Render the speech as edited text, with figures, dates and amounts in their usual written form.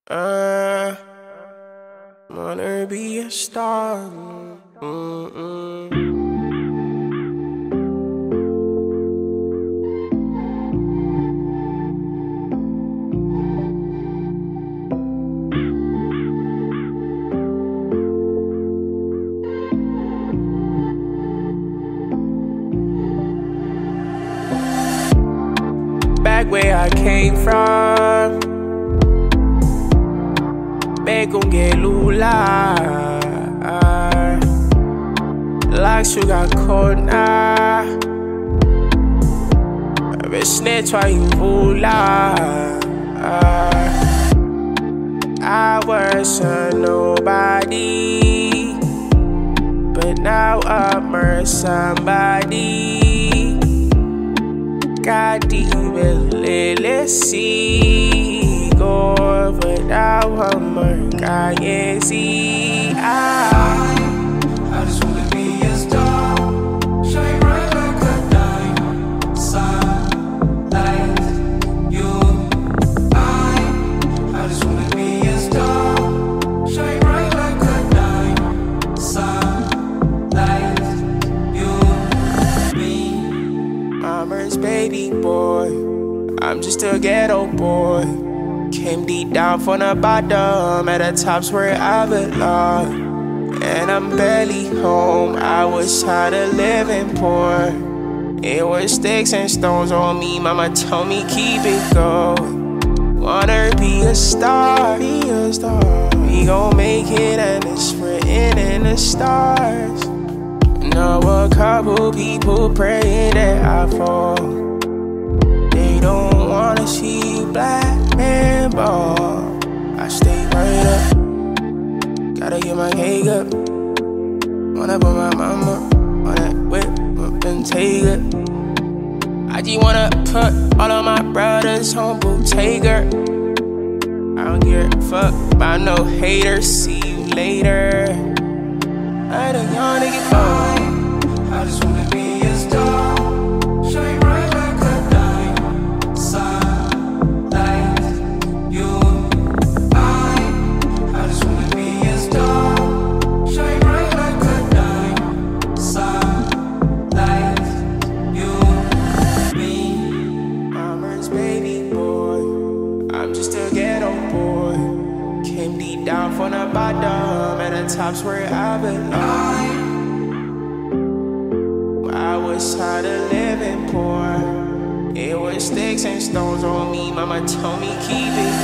I wanna be a star. Back where I came from, back gon' get lula. Like sugar cold now. I've snitch why you hula. I was a nobody, but now I'm a somebody. God let's see go, but now I'm a guy, yeah, see. I just wanna be a star, shine bright like a diamond, sunlight, you. I just wanna be a star, shine bright like a diamond, sunlight, you, me. Mama's baby boy, I'm just a ghetto boy. Came deep down from the bottom, at the top's where I belong. And I'm barely home, I was tired of living poor. It was sticks and stones on me, mama told me keep it going. Wanna be a star, be a star. We gon' make it and it's written in the stars. Know a couple people praying that I fall. They don't wanna see you black man ball. I stay right up, gotta get my cake up. Wanna put my mama on that whip up and take it. I just wanna put all of my brothers on Bootega. I don't give a fuck about no haters, see you later. I don't wanna get I just wanna be a star, shine bright like a diamond, sunlight, you. I just wanna be a star, shine bright like a diamond, sunlight, you, me. Mama's baby boy, I'm just a ghetto boy. Came deep down from the bottom, at the top's where I belong. I was tired of living poor. It was sticks and stones on me, mama told me keep it